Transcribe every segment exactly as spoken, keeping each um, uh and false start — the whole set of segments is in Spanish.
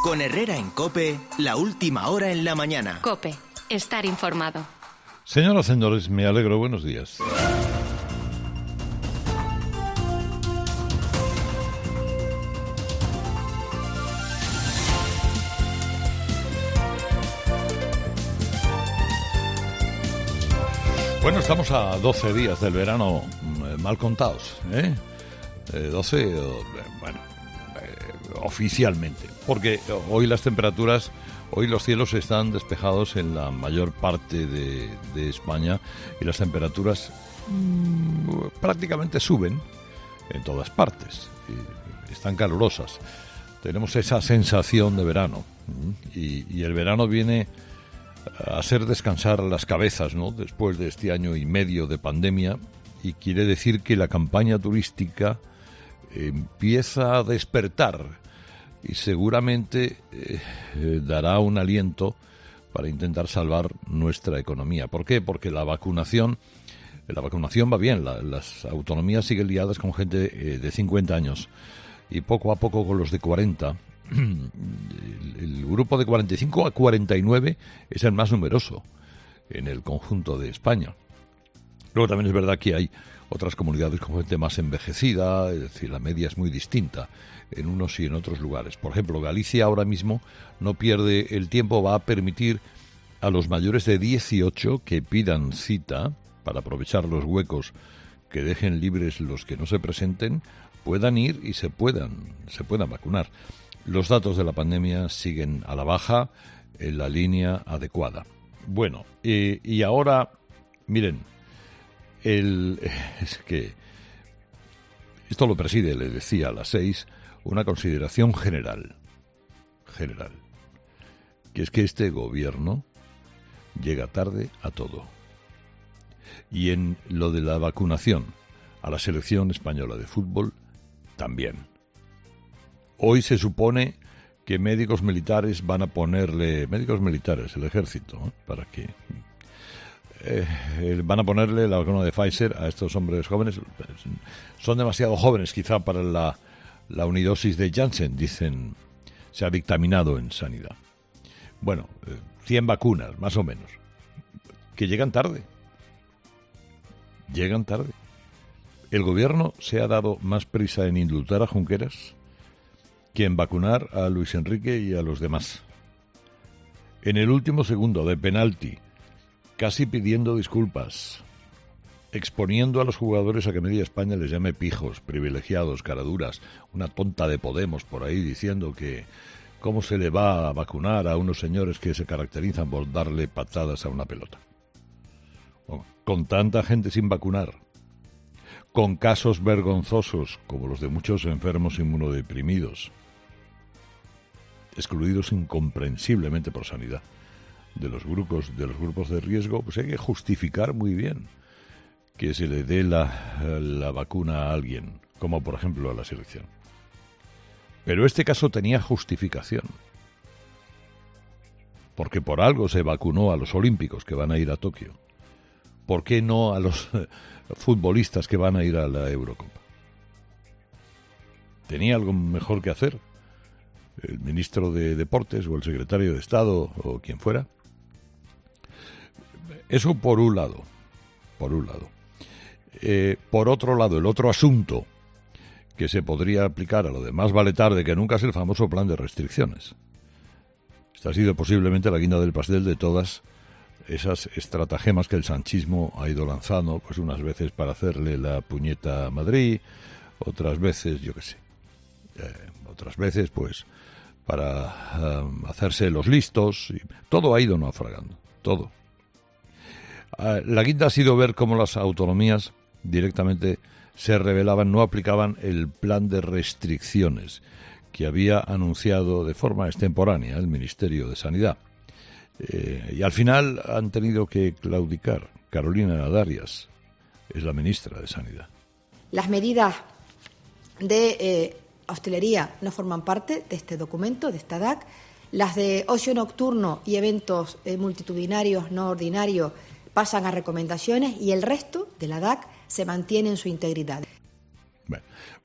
Con Herrera en COPE, la última hora en la mañana. COPE, estar informado. Señoras y señores, me alegro. Buenos días. Bueno, estamos a doce días del verano, eh, mal contados, ¿eh? Eh, doce, eh, bueno, eh, oficialmente. Porque hoy las temperaturas, hoy los cielos están despejados en la mayor parte de, de España y las temperaturas mmm, prácticamente suben en todas partes. Y están calurosas. Tenemos esa sensación de verano. Y, y el verano viene a hacer descansar las cabezas, ¿no? Después de este año y medio de pandemia, y quiere decir que la campaña turística empieza a despertar y seguramente eh, eh, dará un aliento para intentar salvar nuestra economía. ¿Por qué? Porque la vacunación, la vacunación va bien, la, las autonomías siguen liadas con gente eh, de cincuenta años y poco a poco con los de cuarenta. El, el grupo de cuarenta y cinco a cuarenta y nueve es el más numeroso en el conjunto de España. Luego también es verdad que hay otras comunidades con gente más envejecida, es decir, la media es muy distinta en unos y en otros lugares. Por ejemplo, Galicia ahora mismo no pierde el tiempo, va a permitir a los mayores de dieciocho que pidan cita para aprovechar los huecos que dejen libres los que no se presenten, puedan ir y se puedan, se puedan vacunar. Los datos de la pandemia siguen a la baja, en la línea adecuada. Bueno, eh, y ahora, miren, el, es que esto lo preside, le decía a las seis, una consideración general, general, que es que este gobierno llega tarde a todo. Y en lo de la vacunación a la selección española de fútbol, también. Hoy se supone que médicos militares van a ponerle, médicos militares, el ejército, ¿eh? para que eh, van a ponerle la vacuna de Pfizer a estos hombres jóvenes. Son demasiado jóvenes quizá para la, la unidosis de Janssen, dicen, se ha dictaminado en sanidad. Bueno, eh, cien vacunas, más o menos, que llegan tarde. Llegan tarde. El gobierno se ha dado más prisa en indultar a Junqueras que en vacunar a Luis Enrique y a los demás. En el último segundo de penalti, casi pidiendo disculpas, exponiendo a los jugadores a que media España les llame pijos, privilegiados, caraduras, una tonta de Podemos por ahí diciendo que cómo se le va a vacunar a unos señores que se caracterizan por darle patadas a una pelota. Bueno, con tanta gente sin vacunar, con casos vergonzosos como los de muchos enfermos inmunodeprimidos, excluidos incomprensiblemente por sanidad de los grupos de los grupos de riesgo, pues hay que justificar muy bien que se le dé la, la vacuna a alguien, como por ejemplo a la selección. Pero este caso tenía justificación, porque por algo se vacunó a los olímpicos que van a ir a Tokio. ¿Por qué no a los futbolistas que van a ir a la Eurocopa? ¿Tenía algo mejor que hacer el ministro de Deportes o el secretario de Estado o quien fuera? Eso por un lado, por un lado. Eh, por otro lado, el otro asunto que se podría aplicar a lo de más vale tarde que nunca es el famoso plan de restricciones. Esta ha sido posiblemente la guinda del pastel de todas esas estratagemas que el sanchismo ha ido lanzando, pues unas veces para hacerle la puñeta a Madrid, otras veces, yo qué sé, eh, otras veces pues para um, hacerse los listos, y todo ha ido naufragando, todo. Uh, la guinda ha sido ver cómo las autonomías directamente se rebelaban, no aplicaban el plan de restricciones que había anunciado de forma extemporánea el Ministerio de Sanidad. Eh, y al final han tenido que claudicar. Carolina Darias es la ministra de Sanidad. Las medidas de eh, hostelería no forman parte de este documento, de esta D A C. Las de ocio nocturno y eventos eh, multitudinarios no ordinarios pasan a recomendaciones y el resto de la D A C se mantiene en su integridad. Bueno,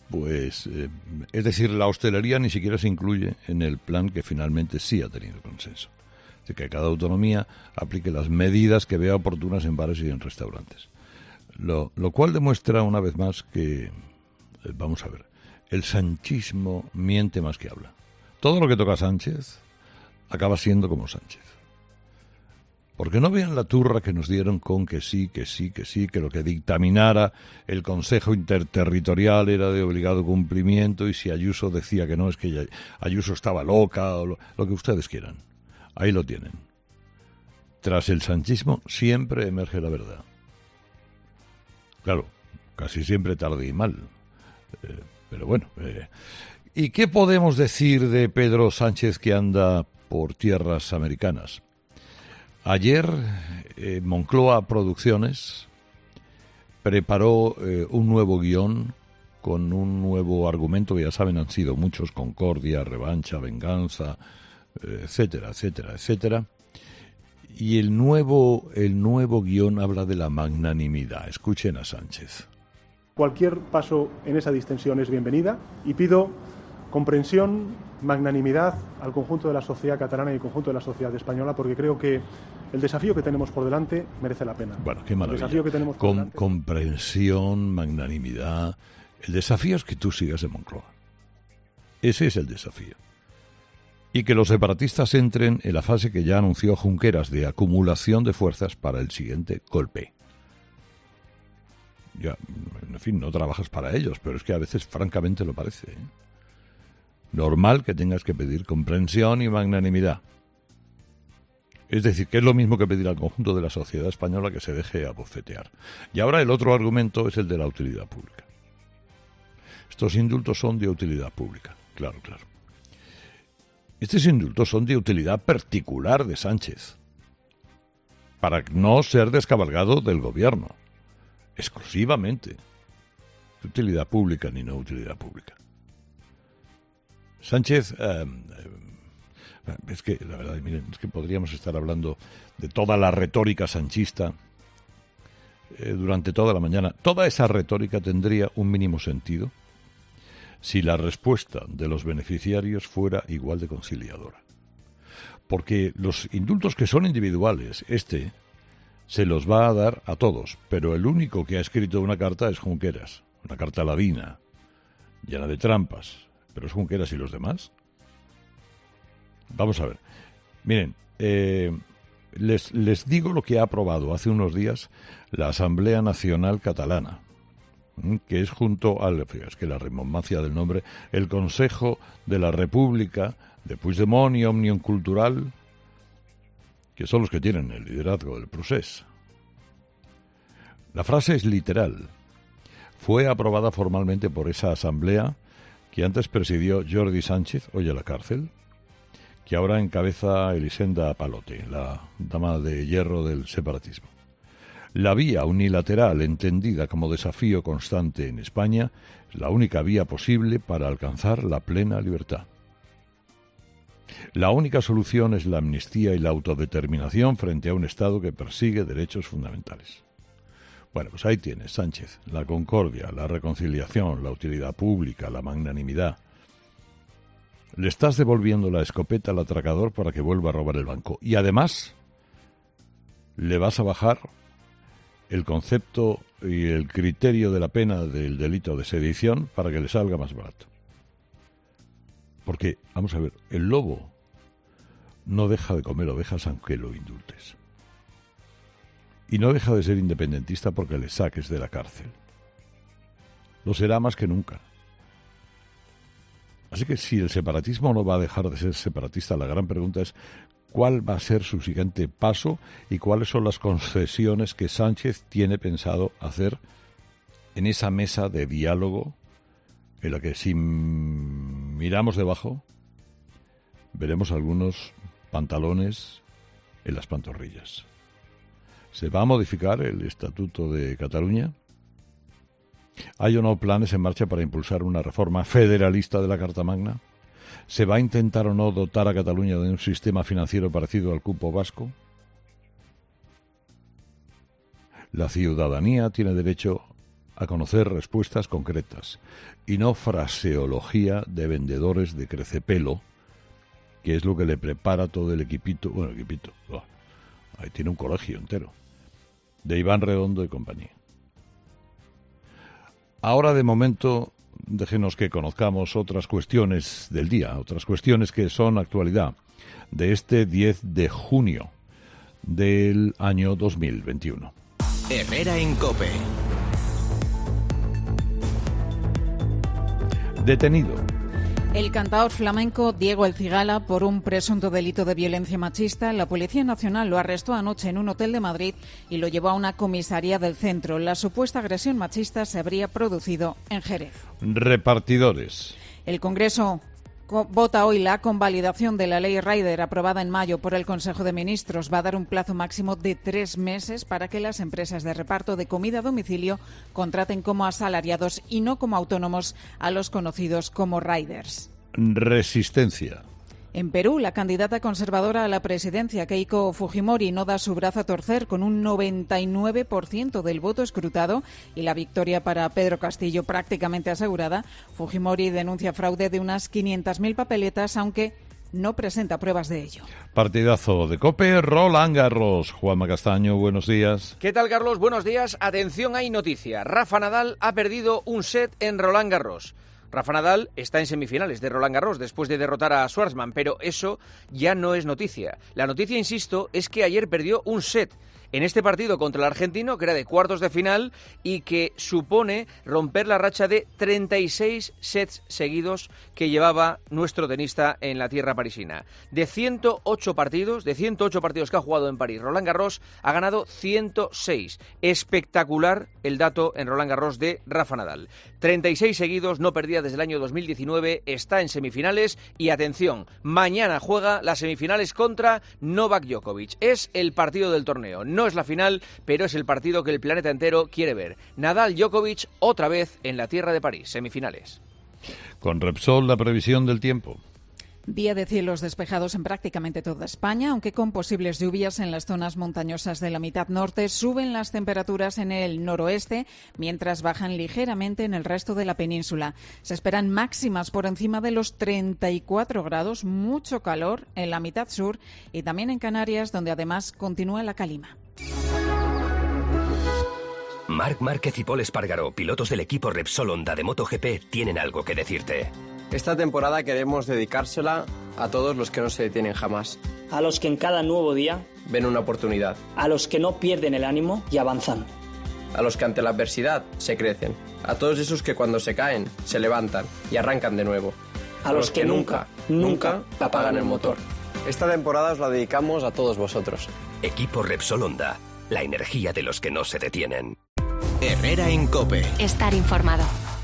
pues, eh, es decir, la hostelería ni siquiera se incluye en el plan que finalmente sí ha tenido consenso. Es decir, que cada autonomía aplique las medidas que vea oportunas en bares y en restaurantes. Lo, lo cual demuestra una vez más que, eh, vamos a ver, el sanchismo miente más que habla. Todo lo que toca Sánchez acaba siendo como Sánchez. Porque no vean la turra que nos dieron con que sí, que sí, que sí, que lo que dictaminara el Consejo Interterritorial era de obligado cumplimiento, y si Ayuso decía que no, es que Ayuso estaba loca, o lo, lo que ustedes quieran. Ahí lo tienen. Tras el sanchismo siempre emerge la verdad. Claro, casi siempre tarde y mal. Eh, pero bueno. Eh. ¿Y qué podemos decir de Pedro Sánchez, que anda por tierras americanas? Ayer eh, Moncloa Producciones preparó eh, un nuevo guión con un nuevo argumento, que ya saben han sido muchos: concordia, revancha, venganza, eh, etcétera, etcétera, etcétera. Y el nuevo, el nuevo guión habla de la magnanimidad. Escuchen a Sánchez. Cualquier paso en esa distensión es bienvenida, y pido comprensión, magnanimidad al conjunto de la sociedad catalana y al conjunto de la sociedad española, porque creo que el desafío que tenemos por delante merece la pena. Bueno, qué maravilla. El desafío que tenemos por Con, delante... Comprensión, magnanimidad. El desafío es que tú sigas en Moncloa. Ese es el desafío. Y que los separatistas entren en la fase que ya anunció Junqueras, de acumulación de fuerzas para el siguiente golpe. Ya, en fin, no trabajas para ellos, pero es que a veces francamente lo parece, ¿eh? Normal que tengas que pedir comprensión y magnanimidad. Es decir, que es lo mismo que pedir al conjunto de la sociedad española que se deje abofetear. Y ahora el otro argumento es el de la utilidad pública. Estos indultos son de utilidad pública, claro, claro. Estos indultos son de utilidad particular de Sánchez, para no ser descabalgado del gobierno, exclusivamente. Utilidad pública ni no utilidad pública. Sánchez, eh, eh, es que la verdad, miren, es que podríamos estar hablando de toda la retórica sanchista eh, durante toda la mañana. Toda esa retórica tendría un mínimo sentido si la respuesta de los beneficiarios fuera igual de conciliadora. Porque los indultos que son individuales, este se los va a dar a todos, pero el único que ha escrito una carta es Junqueras, una carta ladina, llena de trampas. ¿Pero es Junqueras y los demás? Vamos a ver. Miren, eh, les, les digo lo que ha aprobado hace unos días la Asamblea Nacional Catalana, que es junto al, es que la redundancia del nombre, el Consejo de la República de Puigdemont y Òmnium Cultural, que son los que tienen el liderazgo del procés. La frase es literal. Fue aprobada formalmente por esa asamblea que antes presidió Jordi Sánchez, hoy a la cárcel, que ahora encabeza Elisenda Palote, la dama de hierro del separatismo. La vía unilateral, entendida como desafío constante en España, es la única vía posible para alcanzar la plena libertad. La única solución es la amnistía y la autodeterminación frente a un Estado que persigue derechos fundamentales. Bueno, pues ahí tienes, Sánchez, la concordia, la reconciliación, la utilidad pública, la magnanimidad. Le estás devolviendo la escopeta al atracador para que vuelva a robar el banco. Y además, le vas a bajar el concepto y el criterio de la pena del delito de sedición para que le salga más barato. Porque, vamos a ver, el lobo no deja de comer ovejas aunque lo indultes. Y no deja de ser independentista porque le saques de la cárcel. Lo será más que nunca. Así que si el separatismo no va a dejar de ser separatista, la gran pregunta es cuál va a ser su siguiente paso y cuáles son las concesiones que Sánchez tiene pensado hacer en esa mesa de diálogo en la que, si miramos debajo, veremos algunos pantalones en las pantorrillas. ¿Se va a modificar el Estatuto de Cataluña? ¿Hay o no planes en marcha para impulsar una reforma federalista de la Carta Magna? ¿Se va a intentar o no dotar a Cataluña de un sistema financiero parecido al cupo vasco? ¿La ciudadanía tiene derecho a conocer respuestas concretas y no fraseología de vendedores de crecepelo, que es lo que le prepara todo el equipito, bueno, equipito, oh, ahí tiene un colegio entero, de Iván Redondo y compañía. Ahora, de momento, déjenos que conozcamos otras cuestiones del día, otras cuestiones que son actualidad de este diez de junio del año dos mil veintiuno. Herrera en COPE. Detenido el cantaor flamenco Diego El Cigala por un presunto delito de violencia machista. La Policía Nacional lo arrestó anoche en un hotel de Madrid y lo llevó a una comisaría del centro. La supuesta agresión machista se habría producido en Jerez. Repartidores. El Congreso vota hoy la convalidación de la ley Rider aprobada en mayo por el Consejo de Ministros. Va a dar un plazo máximo de tres meses para que las empresas de reparto de comida a domicilio contraten como asalariados y no como autónomos a los conocidos como riders. Resistencia. En Perú, la candidata conservadora a la presidencia, Keiko Fujimori, no da su brazo a torcer con un noventa y nueve por ciento del voto escrutado y la victoria para Pedro Castillo prácticamente asegurada. Fujimori denuncia fraude de unas quinientas mil papeletas, aunque no presenta pruebas de ello. Partidazo de COPE, Roland Garros. Juanma Castaño, buenos días. ¿Qué tal, Carlos? Buenos días. Atención, hay noticia. Rafa Nadal ha perdido un set en Roland Garros. Rafa Nadal está en semifinales de Roland Garros después de derrotar a Schwartzman, pero eso ya no es noticia. La noticia, insisto, es que ayer perdió un set en este partido contra el argentino, que era de cuartos de final y que supone romper la racha de treinta y seis sets seguidos que llevaba nuestro tenista en la tierra parisina. De ciento ocho partidos, de ciento ocho partidos que ha jugado en París, Roland Garros ha ganado ciento seis. Espectacular el dato en Roland Garros de Rafa Nadal. treinta y seis seguidos, no perdía desde el año dos mil diecinueve, está en semifinales y atención, mañana juega las semifinales contra Novak Djokovic. Es el partido del torneo. No es la final, pero es el partido que el planeta entero quiere ver. Nadal-Djokovic otra vez en la tierra de París, semifinales. Con Repsol, la previsión del tiempo. Día de cielos despejados en prácticamente toda España, aunque con posibles lluvias en las zonas montañosas de la mitad norte. Suben las temperaturas en el noroeste, mientras bajan ligeramente en el resto de la península. Se esperan máximas por encima de los treinta y cuatro grados, mucho calor en la mitad sur y también en Canarias, donde además continúa la calima. Marc Márquez y Pol Espargaró, pilotos del equipo Repsol Honda de MotoGP, tienen algo que decirte. Esta temporada queremos dedicársela a todos los que no se detienen jamás. A los que en cada nuevo día ven una oportunidad. A los que no pierden el ánimo y avanzan. A los que ante la adversidad se crecen. A todos esos que cuando se caen, se levantan y arrancan de nuevo. A, a los, los que, que nunca, nunca apagan el motor. Esta temporada os la dedicamos a todos vosotros. Equipo Repsol Honda, la energía de los que no se detienen. Herrera en COPE. Estar informado.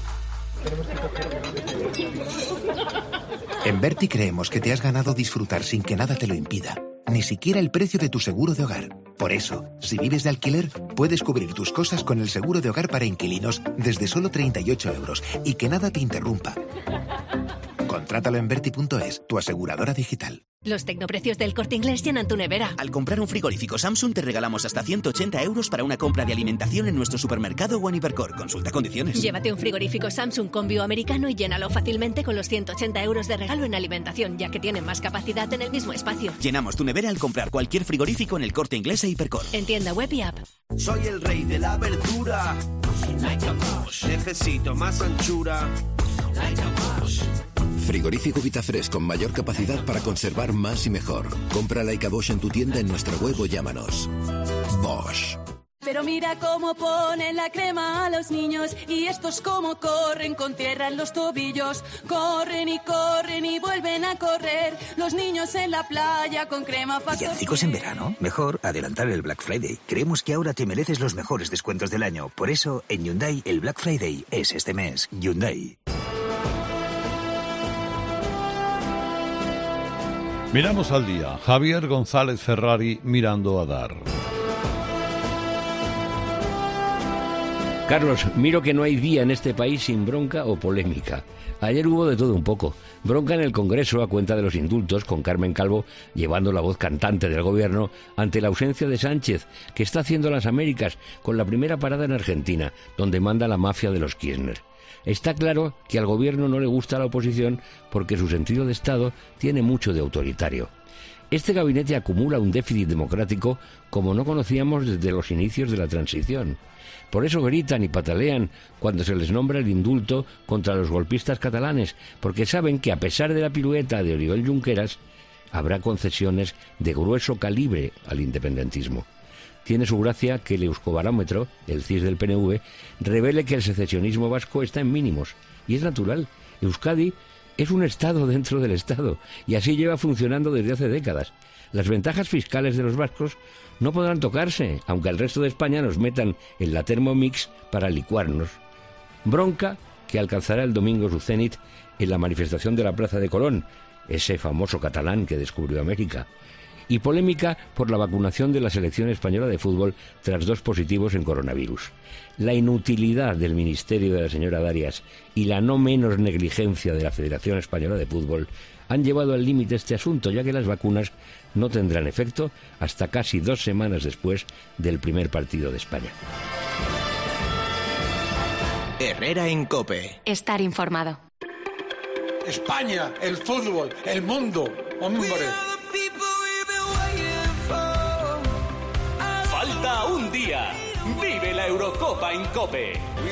En Berti creemos que te has ganado disfrutar sin que nada te lo impida, ni siquiera el precio de tu seguro de hogar. Por eso, si vives de alquiler, puedes cubrir tus cosas con el seguro de hogar para inquilinos desde solo treinta y ocho euros y que nada te interrumpa. Contrátalo en Berti punto es, tu aseguradora digital. Los tecnoprecios del Corte Inglés llenan tu nevera. Al comprar un frigorífico Samsung te regalamos hasta ciento ochenta euros para una compra de alimentación en nuestro supermercado o en Hipercor. Consulta condiciones. Llévate un frigorífico Samsung con bioamericano y llénalo fácilmente con los ciento ochenta euros de regalo en alimentación, ya que tienen más capacidad en el mismo espacio. Llenamos tu nevera al comprar cualquier frigorífico en el Corte Inglés e Hipercor. En tienda web y app. Soy el rey de la verdura. Like a Bosch. Necesito más anchura. Like a Bosch. Frigorífico Vitafresh con mayor capacidad para conservar más y mejor. Compra Like a Bosch en tu tienda, en nuestra web o llámanos. Bosch. Pero mira cómo ponen la crema a los niños y estos cómo corren con tierra en los tobillos. Corren y corren y vuelven a correr. Los niños en la playa con crema Factor. ¿Villancicos en verano? Mejor adelantar el Black Friday. Creemos que ahora te mereces los mejores descuentos del año. Por eso, en Hyundai, el Black Friday es este mes. Hyundai. Miramos al día. Javier González Ferrari mirando a Dar. Carlos, miro que no hay día en este país sin bronca o polémica. Ayer hubo de todo un poco. Bronca en el Congreso a cuenta de los indultos, con Carmen Calvo llevando la voz cantante del gobierno ante la ausencia de Sánchez, que está haciendo las Américas con la primera parada en Argentina, donde manda la mafia de los Kirchner. Está claro que al gobierno no le gusta la oposición porque su sentido de Estado tiene mucho de autoritario. Este gabinete acumula un déficit democrático como no conocíamos desde los inicios de la transición. Por eso gritan y patalean cuando se les nombra el indulto contra los golpistas catalanes, porque saben que a pesar de la pirueta de Oriol Junqueras, habrá concesiones de grueso calibre al independentismo. Tiene su gracia que el Euskobarómetro, el C I S del P N V, revele que el secesionismo vasco está en mínimos. Y es natural. Euskadi es un Estado dentro del Estado, y así lleva funcionando desde hace décadas. Las ventajas fiscales de los vascos no podrán tocarse, aunque al resto de España nos metan en la Thermomix para licuarnos. Bronca que alcanzará el domingo su cenit en la manifestación de la Plaza de Colón, ese famoso catalán que descubrió América. Y polémica por la vacunación de la selección española de fútbol tras dos positivos en coronavirus. La inutilidad del ministerio de la señora Darias y la no menos negligencia de la Federación Española de Fútbol han llevado al límite este asunto, ya que las vacunas no tendrán efecto hasta casi dos semanas después del primer partido de España. Herrera en COPE. Estar informado. España, el fútbol, el mundo, hombre. Falta un día. Vive la Eurocopa en COPE.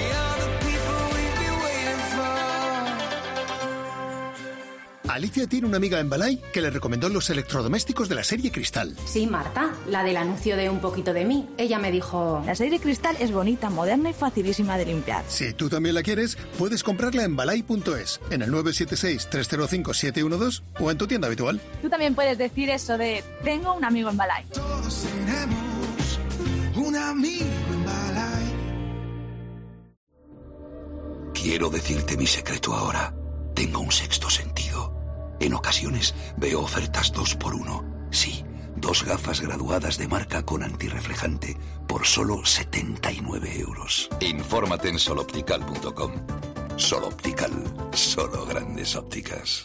Alicia tiene una amiga en Balay que le recomendó los electrodomésticos de la serie Cristal. Sí, Marta, la del anuncio de Un poquito de mí. Ella me dijo... La serie Cristal es bonita, moderna y facilísima de limpiar. Si tú también la quieres, puedes comprarla en balay punto es, en el nueve siete seis, tres cero cinco, siete uno dos o en tu tienda habitual. Tú también puedes decir eso de tengo un amigo en Balay. Todos tenemos un amigo en Balay. Quiero decirte mi secreto ahora. Tengo un sexto sentido. En ocasiones veo ofertas dos por uno. Sí, dos gafas graduadas de marca con antirreflejante por solo setenta y nueve euros. Infórmate en soloptical punto com. Soloptical, solo grandes ópticas.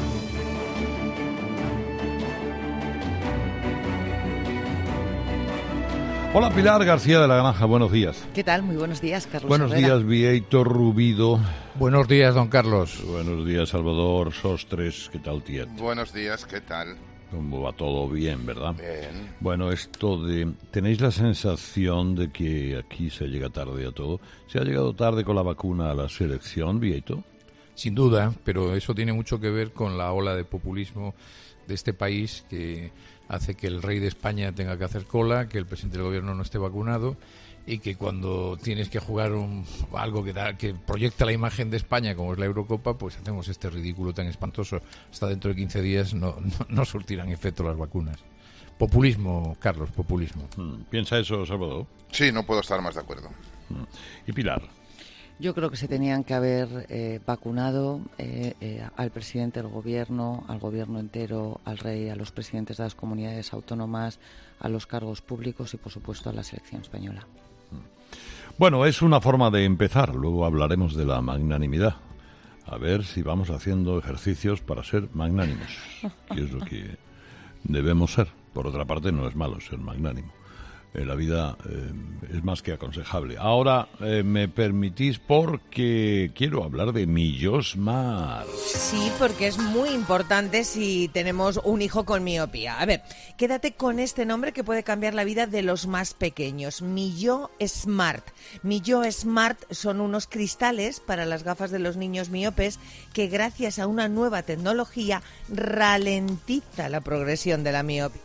Hola Pilar García de la Granja, buenos días. ¿Qué tal? Muy buenos días, Carlos. Buenos Herrera. días, Vieito Rubido. Buenos días, don Carlos. Buenos días, Salvador Sostres. ¿Qué tal, Tiet? Buenos días, ¿qué tal? ¿Cómo va todo? Bien, ¿verdad? Bien. Bueno, esto de... ¿Tenéis la sensación de que aquí se llega tarde a todo? ¿Se ha llegado tarde con la vacuna a la selección, Vieito? Sin duda, pero eso tiene mucho que ver con la ola de populismo de este país que hace que el rey de España tenga que hacer cola, que el presidente del gobierno no esté vacunado y que cuando tienes que jugar un, algo que, da, que proyecta la imagen de España como es la Eurocopa, pues hacemos este ridículo tan espantoso. Hasta dentro de quince días no, no, no surtirán efecto las vacunas. Populismo, Carlos, populismo. ¿Piensa eso, Salvador? Sí, no puedo estar más de acuerdo. ¿Y Pilar? Yo creo que se tenían que haber eh, vacunado eh, eh, al presidente del gobierno, al gobierno entero, al rey, a los presidentes de las comunidades autónomas, a los cargos públicos y, por supuesto, a la selección española. Bueno, es una forma de empezar. Luego hablaremos de la magnanimidad. A ver si vamos haciendo ejercicios para ser magnánimos, que es lo que debemos ser. Por otra parte, no es malo ser magnánimo. En la vida eh, es más que aconsejable. Ahora eh, me permitís porque quiero hablar de Millosmart. Sí, porque es muy importante si tenemos un hijo con miopía. A ver, quédate con este nombre que puede cambiar la vida de los más pequeños. Millosmart. Millosmart son unos cristales para las gafas de los niños miopes que gracias a una nueva tecnología ralentiza la progresión de la miopía.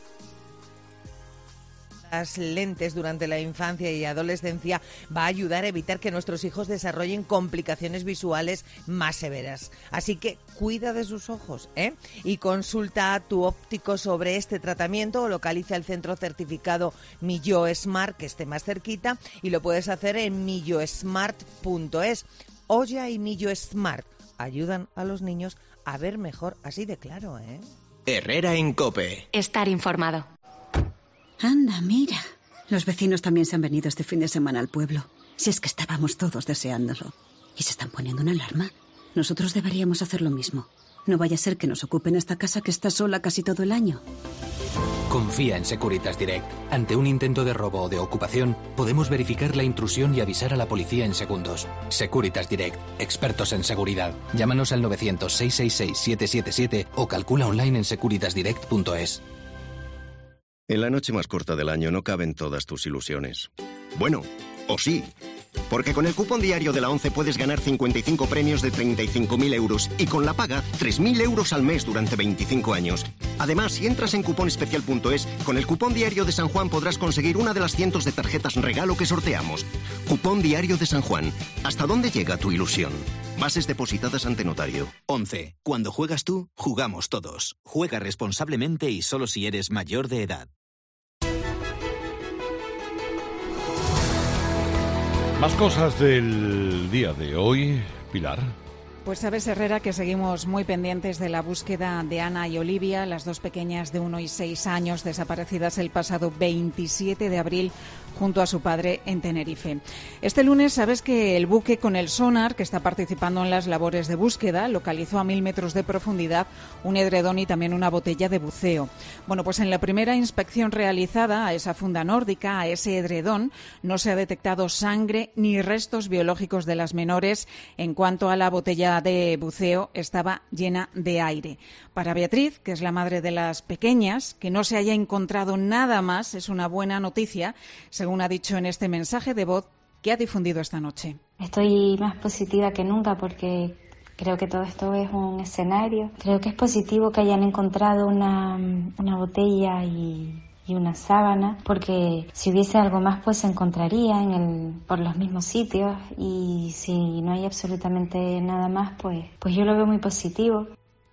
Las lentes durante la infancia y adolescencia va a ayudar a evitar que nuestros hijos desarrollen complicaciones visuales más severas. Así que cuida de sus ojos, ¿eh? Y consulta a tu óptico sobre este tratamiento o localiza el centro certificado Millosmart que esté más cerquita y lo puedes hacer en millosmart punto es. Oya y Millosmart ayudan a los niños a ver mejor, así de claro, ¿eh? Herrera en COPE. Estar informado. Anda, mira. Los vecinos también se han venido este fin de semana al pueblo. Si es que estábamos todos deseándolo. ¿Y se están poniendo una alarma? Nosotros deberíamos hacer lo mismo. No vaya a ser que nos ocupen esta casa que está sola casi todo el año. Confía en Securitas Direct. Ante un intento de robo o de ocupación, podemos verificar la intrusión y avisar a la policía en segundos. Securitas Direct, expertos en seguridad. Llámanos al novecientos, seiscientos sesenta y seis, setecientos setenta y siete o calcula online en securitas direct punto es. En la noche más corta del año no caben todas tus ilusiones. Bueno, o sí. Porque con el cupón diario de la ONCE puedes ganar cincuenta y cinco premios de treinta y cinco mil euros y con la paga tres mil euros al mes durante veinticinco años. Además, si entras en cuponespecial punto es, con el cupón diario de San Juan podrás conseguir una de las cientos de tarjetas regalo que sorteamos. Cupón diario de San Juan. ¿Hasta dónde llega tu ilusión? Bases depositadas ante notario. ONCE. Cuando juegas tú, jugamos todos. Juega responsablemente y solo si eres mayor de edad. Más cosas del día de hoy, Pilar. Pues sabes, Herrera, que seguimos muy pendientes de la búsqueda de Ana y Olivia, las dos pequeñas de uno y seis años, desaparecidas el pasado veintisiete de abril junto a su padre en Tenerife. Este lunes sabes que el buque con el sonar, que está participando en las labores de búsqueda, localizó a mil metros de profundidad un edredón y también una botella de buceo. Bueno, pues en la primera inspección realizada a esa funda nórdica, a ese edredón, no se ha detectado sangre ni restos biológicos de las menores. En cuanto a la botella de buceo, estaba llena de aire. Para Beatriz, que es la madre de las pequeñas, que no se haya encontrado nada más es una buena noticia, según ha dicho en este mensaje de voz que ha difundido esta noche. Estoy más positiva que nunca porque creo que todo esto es un escenario. Creo que es positivo que hayan encontrado una, una botella y, y una sábana, porque si hubiese algo más pues se encontraría en el, por los mismos sitios, y si no hay absolutamente nada más pues, pues yo lo veo muy positivo.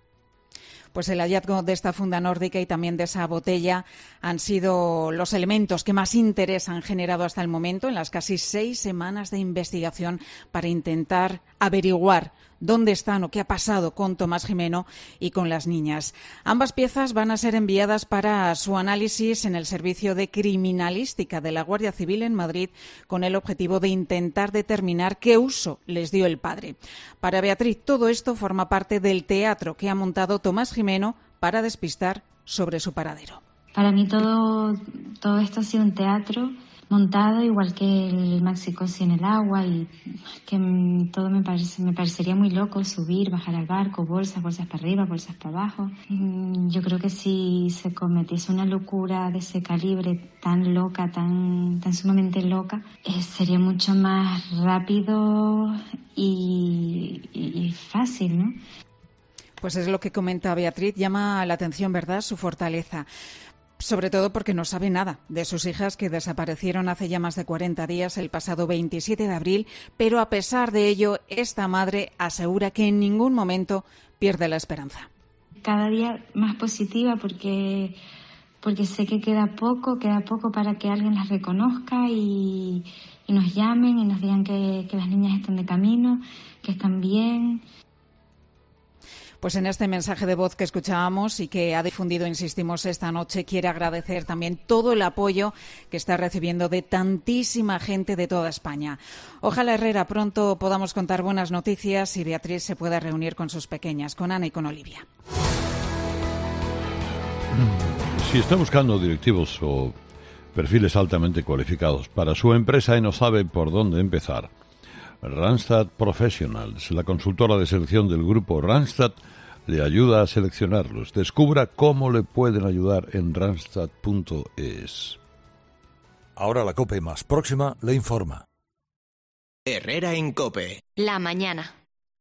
Pues el hallazgo de esta funda nórdica y también de esa botella han sido los elementos que más interés han generado hasta el momento en las casi seis semanas de investigación para intentar averiguar dónde están o qué ha pasado con Tomás Jimeno y con las niñas. Ambas piezas van a ser enviadas para su análisis en el Servicio de Criminalística de la Guardia Civil en Madrid, con el objetivo de intentar determinar qué uso les dio el padre. Para Beatriz, todo esto forma parte del teatro que ha montado Tomás Jimeno para despistar sobre su paradero. Para mí todo, todo esto ha sido un teatro montado, igual que el Maxi Cosi en el agua, y que todo me parece me parecería muy loco subir, bajar al barco, bolsas, bolsas para arriba, bolsas para abajo. Yo creo que si se cometiese una locura de ese calibre, tan loca, tan, tan sumamente loca, eh, sería mucho más rápido y, y, y fácil, ¿no? Pues es lo que comenta Beatriz, llama la atención, ¿verdad?, su fortaleza. Sobre todo porque no sabe nada de sus hijas, que desaparecieron hace ya más de cuarenta días, el pasado veintisiete de abril, pero a pesar de ello, esta madre asegura que en ningún momento pierde la esperanza. Cada día más positiva porque, porque sé que queda poco, queda poco para que alguien las reconozca y, y nos llamen y nos digan que, que las niñas están de camino, que están bien. Pues en este mensaje de voz que escuchábamos y que ha difundido, insistimos, esta noche, quiere agradecer también todo el apoyo que está recibiendo de tantísima gente de toda España. Ojalá, Herrera, pronto podamos contar buenas noticias y Beatriz se pueda reunir con sus pequeñas, con Ana y con Olivia. Si está buscando directivos o perfiles altamente cualificados para su empresa y no sabe por dónde empezar, Randstad Professionals, la consultora de selección del grupo Randstad, le ayuda a seleccionarlos. Descubra cómo le pueden ayudar en randstad punto es. Ahora la COPE más próxima le informa. Herrera en COPE. La mañana.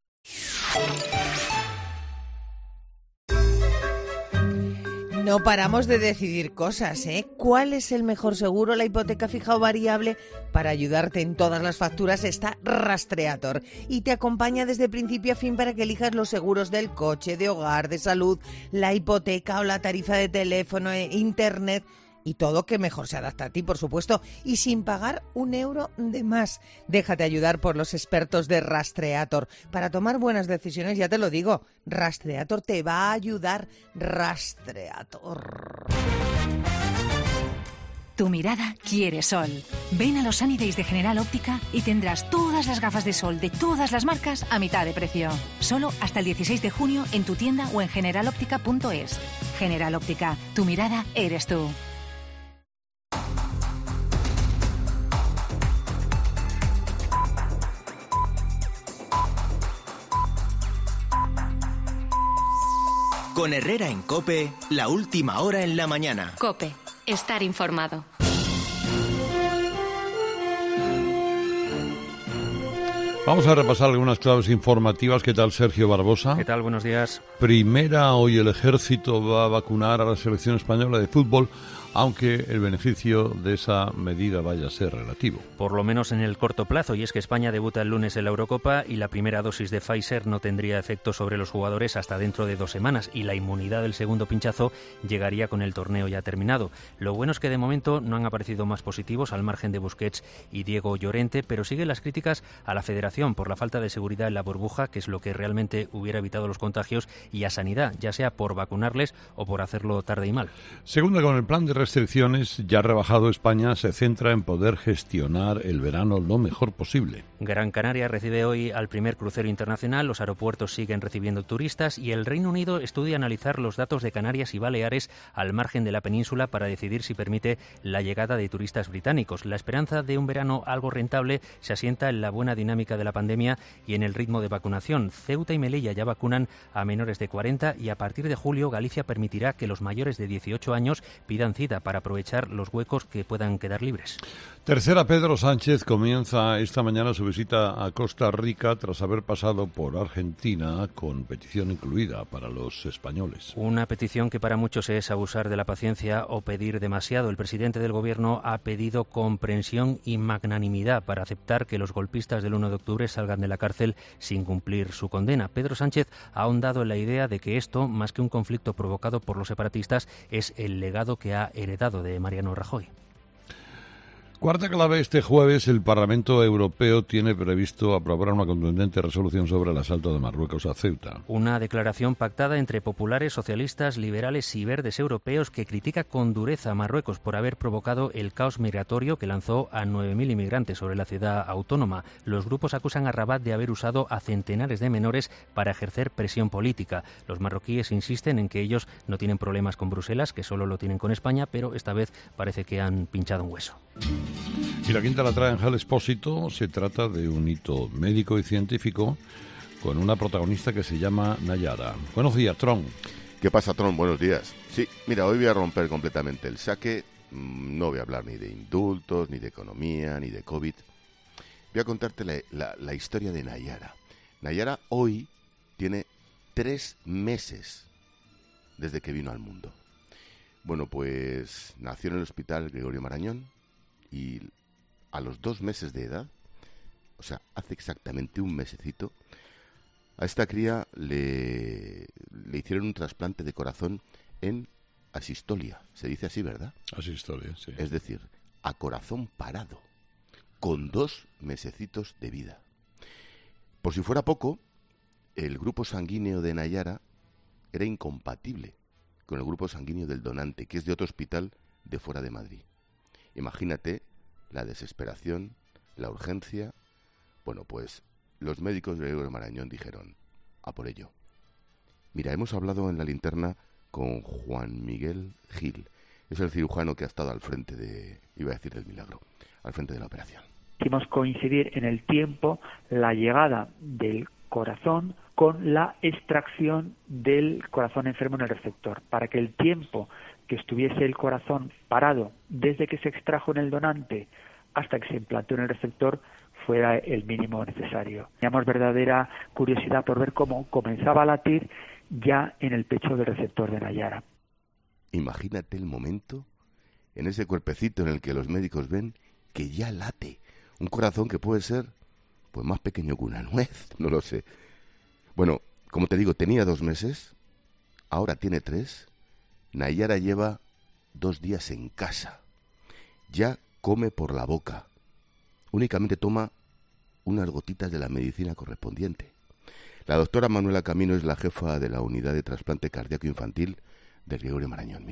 No paramos de decidir cosas, ¿eh? ¿Cuál es el mejor seguro? La hipoteca fija o variable. Para ayudarte en todas las facturas está Rastreator y te acompaña desde principio a fin para que elijas los seguros del coche, de hogar, de salud, la hipoteca o la tarifa de teléfono, e internet y todo que mejor se adapta a ti, por supuesto, y sin pagar un euro de más. Déjate ayudar por los expertos de Rastreator. Para tomar buenas decisiones, ya te lo digo, Rastreator te va a ayudar. Rastreator. Tu mirada quiere sol. Ven a los Sunny Days de General Óptica y tendrás todas las gafas de sol de todas las marcas a mitad de precio. Solo hasta el dieciséis de junio en tu tienda o en general óptica punto es. General Óptica, tu mirada eres tú. Con Herrera en COPE, la última hora en la mañana. COPE, estar informado. Vamos a repasar algunas claves informativas. ¿Qué tal, Sergio Barbosa? ¿Qué tal? Buenos días. Primera, hoy el Ejército va a vacunar a la selección española de fútbol, aunque el beneficio de esa medida vaya a ser relativo. Por lo menos en el corto plazo, y es que España debuta el lunes en la Eurocopa y la primera dosis de Pfizer no tendría efecto sobre los jugadores hasta dentro de dos semanas y la inmunidad del segundo pinchazo llegaría con el torneo ya terminado. Lo bueno es que de momento no han aparecido más positivos al margen de Busquets y Diego Llorente, pero siguen las críticas a la Federación por la falta de seguridad en la burbuja, que es lo que realmente hubiera evitado los contagios, y a Sanidad, ya sea por vacunarles o por hacerlo tarde y mal. Segunda, con el plan de restricciones ya rebajado, España se centra en poder gestionar el verano lo mejor posible. Gran Canaria recibe hoy al primer crucero internacional, los aeropuertos siguen recibiendo turistas y el Reino Unido estudia analizar los datos de Canarias y Baleares al margen de la península para decidir si permite la llegada de turistas británicos. La esperanza de un verano algo rentable se asienta en la buena dinámica de la pandemia y en el ritmo de vacunación. Ceuta y Melilla ya vacunan a menores de cuarenta y a partir de julio Galicia permitirá que los mayores de dieciocho años pidan cita para aprovechar los huecos que puedan quedar libres. Tercera, Pedro Sánchez comienza esta mañana su visita a Costa Rica tras haber pasado por Argentina con petición incluida para los españoles. Una petición que para muchos es abusar de la paciencia o pedir demasiado. El presidente del Gobierno ha pedido comprensión y magnanimidad para aceptar que los golpistas del uno de octubre salgan de la cárcel sin cumplir su condena. Pedro Sánchez ha ahondado en la idea de que esto, más que un conflicto provocado por los separatistas, es el legado que ha heredado de Mariano Rajoy. Cuarta clave, este jueves el Parlamento Europeo tiene previsto aprobar una contundente resolución sobre el asalto de Marruecos a Ceuta. Una declaración pactada entre populares, socialistas, liberales y verdes europeos que critica con dureza a Marruecos por haber provocado el caos migratorio que lanzó a nueve mil inmigrantes sobre la ciudad autónoma. Los grupos acusan a Rabat de haber usado a centenares de menores para ejercer presión política. Los marroquíes insisten en que ellos no tienen problemas con Bruselas, que solo lo tienen con España, pero esta vez parece que han pinchado un hueso. Y la quinta la trae Ángel Expósito. Se trata de un hito médico y científico con una protagonista que se llama Nayara. Buenos días, Tron. ¿Qué pasa, Tron? Buenos días. Sí, mira, hoy voy a romper completamente el saque. No voy a hablar ni de indultos, ni de economía, ni de COVID. Voy a contarte la, la, la historia de Nayara. Nayara hoy tiene tres meses desde que vino al mundo. Bueno, pues nació en el hospital Gregorio Marañón y a los dos meses de edad, o sea, hace exactamente un mesecito, a esta cría le, le hicieron un trasplante de corazón en asistolia. Se dice así, ¿verdad? Asistolia, sí. Es decir, a corazón parado, con dos mesecitos de vida. Por si fuera poco, el grupo sanguíneo de Nayara era incompatible con el grupo sanguíneo del donante, que es de otro hospital de fuera de Madrid. Imagínate la desesperación, la urgencia. Bueno, pues los médicos de Gregorio Marañón dijeron, a por ello. Mira, hemos hablado en la linterna con Juan Miguel Gil. Es el cirujano que ha estado al frente de, iba a decir el milagro, al frente de la operación. Hicimos coincidir en el tiempo la llegada del corazón con la extracción del corazón enfermo en el receptor, para que el tiempo que estuviese el corazón parado desde que se extrajo en el donante hasta que se implantó en el receptor fuera el mínimo necesario. Teníamos verdadera curiosidad por ver cómo comenzaba a latir ya en el pecho del receptor de Nayara. Imagínate el momento en ese cuerpecito en el que los médicos ven que ya late. Un corazón que puede ser pues más pequeño que una nuez, no lo sé. Bueno, como te digo, tenía dos meses, ahora tiene tres. Nayara lleva dos días en casa. Ya come por la boca. Únicamente toma unas gotitas de la medicina correspondiente. La doctora Manuela Camino es la jefa de la unidad de trasplante cardíaco infantil del Gregorio Marañón. Mira.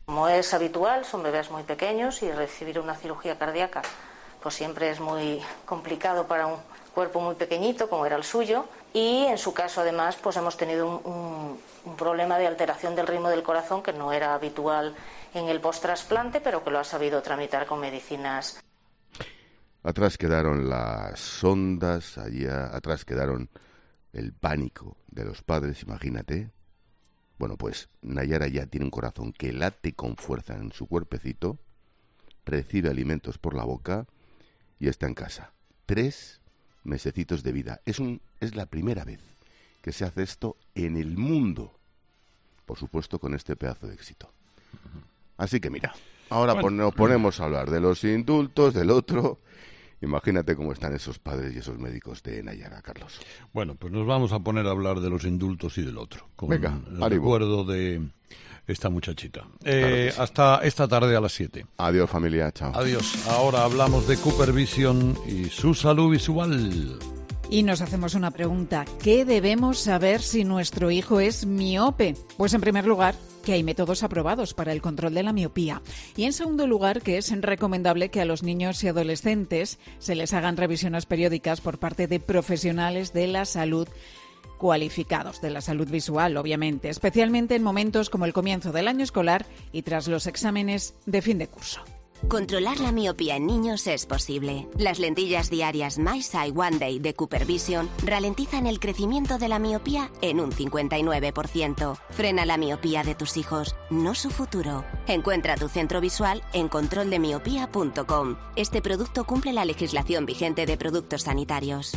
Como es habitual, son bebés muy pequeños y recibir una cirugía cardíaca pues siempre es muy complicado para un cuerpo muy pequeñito como era el suyo, y en su caso además pues hemos tenido un, un, un problema de alteración del ritmo del corazón que no era habitual en el post-trasplante, pero que lo ha sabido tramitar con medicinas. Atrás quedaron las sondas, allá atrás quedaron el pánico de los padres, imagínate. Bueno, pues Nayara ya tiene un corazón que late con fuerza en su cuerpecito, recibe alimentos por la boca y está en casa. Tres mesecitos de vida. Es, un, es la primera vez que se hace esto en el mundo. Por supuesto, con este pedazo de éxito. Así que mira, ahora bueno, nos ponemos a hablar de los indultos, del otro. Imagínate cómo están esos padres y esos médicos de Nayara, Carlos. Bueno, pues nos vamos a poner a hablar de los indultos y del otro. Con Venga, el ánimo. recuerdo de esta muchachita. Eh, Claro que sí. Hasta esta tarde a las siete. Adiós, familia. Chao. Adiós. Ahora hablamos de Cooper Vision y su salud visual. Y nos hacemos una pregunta. ¿Qué debemos saber si nuestro hijo es miope? Pues en primer lugar, que hay métodos aprobados para el control de la miopía. Y en segundo lugar, que es recomendable que a los niños y adolescentes se les hagan revisiones periódicas por parte de profesionales de la salud cualificados, de la salud visual, obviamente, especialmente en momentos como el comienzo del año escolar y tras los exámenes de fin de curso. Controlar la miopía en niños es posible. Las lentillas diarias My Sight One Day de Cooper Vision ralentizan el crecimiento de la miopía en un cincuenta y nueve por ciento. Frena la miopía de tus hijos, no su futuro. Encuentra tu centro visual en control de miopía punto com. Este producto cumple la legislación vigente de productos sanitarios.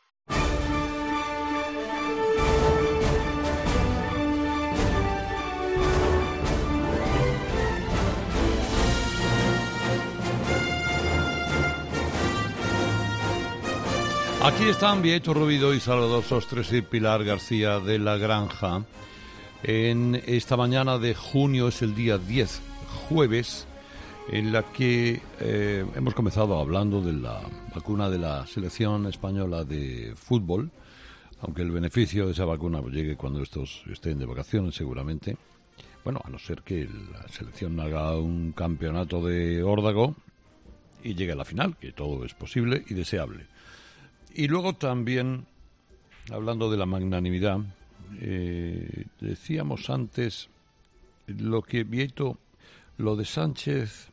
Aquí están Vieto Rubido y Salvador Sostres y Pilar García de la Granja. En esta mañana de junio, es el día diez, jueves, en la que eh, hemos comenzado hablando de la vacuna de la selección española de fútbol, aunque el beneficio de esa vacuna llegue cuando estos estén de vacaciones seguramente. Bueno, a no ser que la selección haga un campeonato de órdago y llegue a la final, que todo es posible y deseable. Y luego también, hablando de la magnanimidad, eh, decíamos antes lo que Vieto, lo de Sánchez,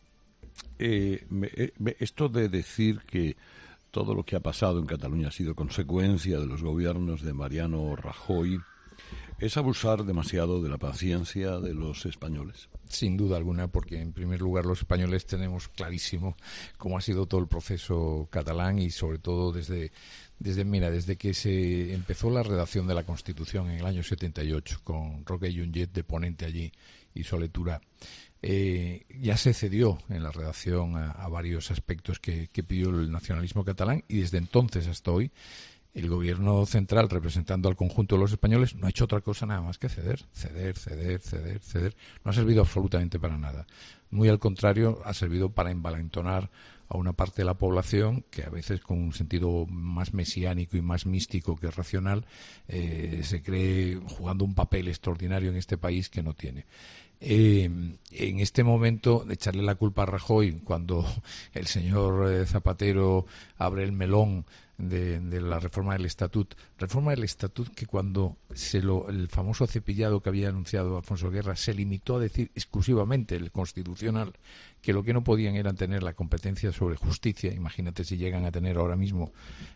eh, me, me, esto de decir que todo lo que ha pasado en Cataluña ha sido consecuencia de los gobiernos de Mariano Rajoy, es abusar demasiado de la paciencia de los españoles. Sin duda alguna, porque en primer lugar los españoles tenemos clarísimo cómo ha sido todo el proceso catalán y sobre todo desde, desde mira, desde que se empezó la redacción de la Constitución en el año setenta y ocho con Roque Junget de ponente allí y Solé Tura. Eh, ya se cedió en la redacción a, a varios aspectos que, que pidió el nacionalismo catalán y desde entonces hasta hoy el gobierno central, representando al conjunto de los españoles, no ha hecho otra cosa nada más que ceder, ceder, ceder, ceder, ceder. No ha servido absolutamente para nada. Muy al contrario, ha servido para envalentonar a una parte de la población que a veces con un sentido más mesiánico y más místico que racional eh, se cree jugando un papel extraordinario en este país que no tiene. Eh, en este momento, de echarle la culpa a Rajoy cuando el señor eh, Zapatero abre el melón de, de la reforma del Estatut, reforma del Estatut que cuando se lo, el famoso cepillado que había anunciado Alfonso Guerra se limitó a decir exclusivamente el Constitucional que lo que no podían era tener la competencia sobre justicia. Imagínate si llegan a tener ahora mismo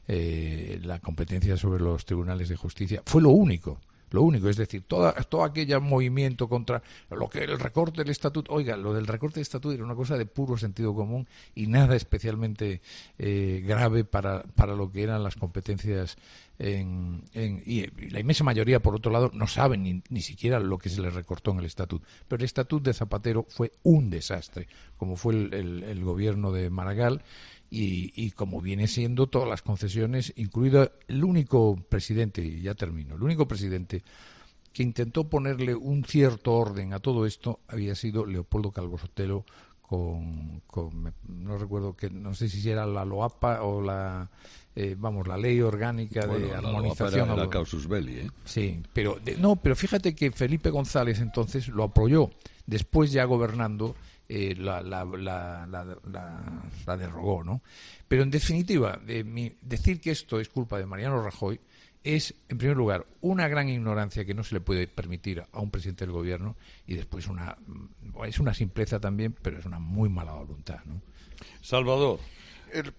eh, la competencia sobre los tribunales de justicia. Fue lo único. Lo único, es decir, toda, todo aquel movimiento contra lo que el recorte del estatuto, oiga, lo del recorte del estatuto era una cosa de puro sentido común y nada especialmente eh, grave para, para lo que eran las competencias en, en, y la inmensa mayoría, por otro lado, no saben ni, ni siquiera lo que se les recortó en el estatuto. Pero el estatuto de Zapatero fue un desastre, como fue el, el, el gobierno de Maragall. Y, y como viene siendo todas las concesiones, incluido el único presidente, y ya termino, el único presidente que intentó ponerle un cierto orden a todo esto había sido Leopoldo Calvo Sotelo con, con no recuerdo que no sé si era la LOAPA o la eh, vamos la ley orgánica bueno, de la armonización. La, la causus belli, ¿eh? Sí, pero de, no, pero fíjate que Felipe González entonces lo apoyó. Después ya gobernando eh, la, la, la, la, la, la derogó, ¿no? Pero en definitiva, eh, mi, decir que esto es culpa de Mariano Rajoy es, en primer lugar, una gran ignorancia que no se le puede permitir a un presidente del gobierno y después una es una simpleza también, pero es una muy mala voluntad, ¿no? Salvador. El,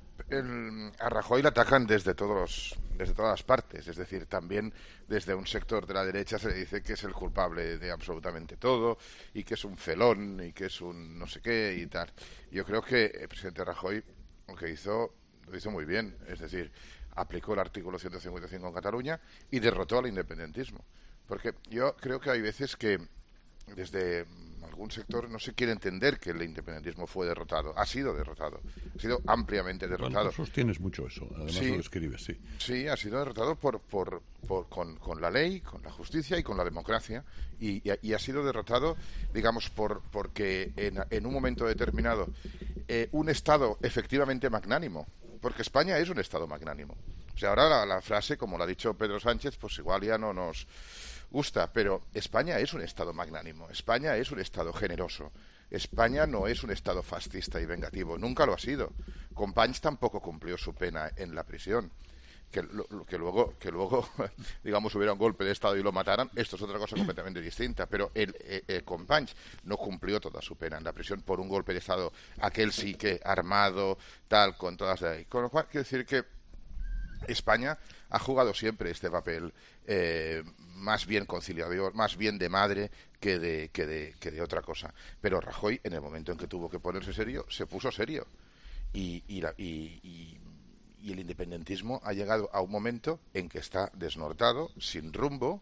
el, a Rajoy le atacan desde todos desde todas las partes, es decir, también desde un sector de la derecha se le dice que es el culpable de absolutamente todo y que es un felón y que es un no sé qué y tal. Yo creo que el presidente Rajoy lo que hizo lo hizo muy bien, es decir, aplicó el artículo ciento cincuenta y cinco en Cataluña y derrotó al independentismo. Porque yo creo que hay veces que desde algún sector no se quiere entender que el independentismo fue derrotado. Ha sido derrotado. Ha sido ampliamente derrotado. Bueno, tú sostienes mucho eso. Además sí, lo escribes, sí. Sí, ha sido derrotado por, por, por, con, con la ley, con la justicia y con la democracia. Y, y, y ha sido derrotado, digamos, por porque en, en un momento determinado eh, un Estado efectivamente magnánimo, porque España es un Estado magnánimo. O sea, ahora la, la frase, como lo ha dicho Pedro Sánchez, pues igual ya no nos gusta, pero España es un Estado magnánimo, España es un Estado generoso, España no es un Estado fascista y vengativo, nunca lo ha sido. Companys tampoco cumplió su pena en la prisión. Que, lo, que luego, que luego digamos, hubiera un golpe de Estado y lo mataran, esto es otra cosa completamente distinta, pero el, el, el Companys no cumplió toda su pena en la prisión por un golpe de Estado, aquel sí que armado, tal, con todas las leyes. Con lo cual, quiero decir que España ha jugado siempre este papel eh, más bien conciliador, más bien de madre que de, que, de, que de otra cosa. Pero Rajoy, en el momento en que tuvo que ponerse serio, se puso serio. Y, y, la, y, y, y el independentismo ha llegado a un momento en que está desnortado, sin rumbo,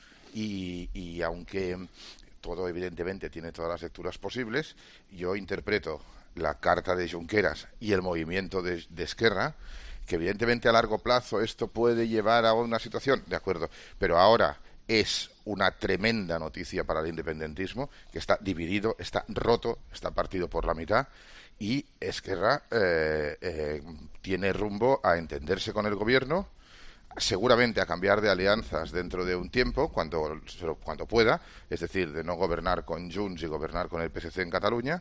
y, y aunque todo evidentemente tiene todas las lecturas posibles, yo interpreto la carta de Junqueras y el movimiento de, de Esquerra, que evidentemente a largo plazo esto puede llevar a una situación, de acuerdo, pero ahora es una tremenda noticia para el independentismo, que está dividido, está roto, está partido por la mitad, y Esquerra eh, eh, tiene rumbo a entenderse con el gobierno, seguramente a cambiar de alianzas dentro de un tiempo, cuando, cuando pueda, es decir, de no gobernar con Junts y gobernar con el P S C en Cataluña,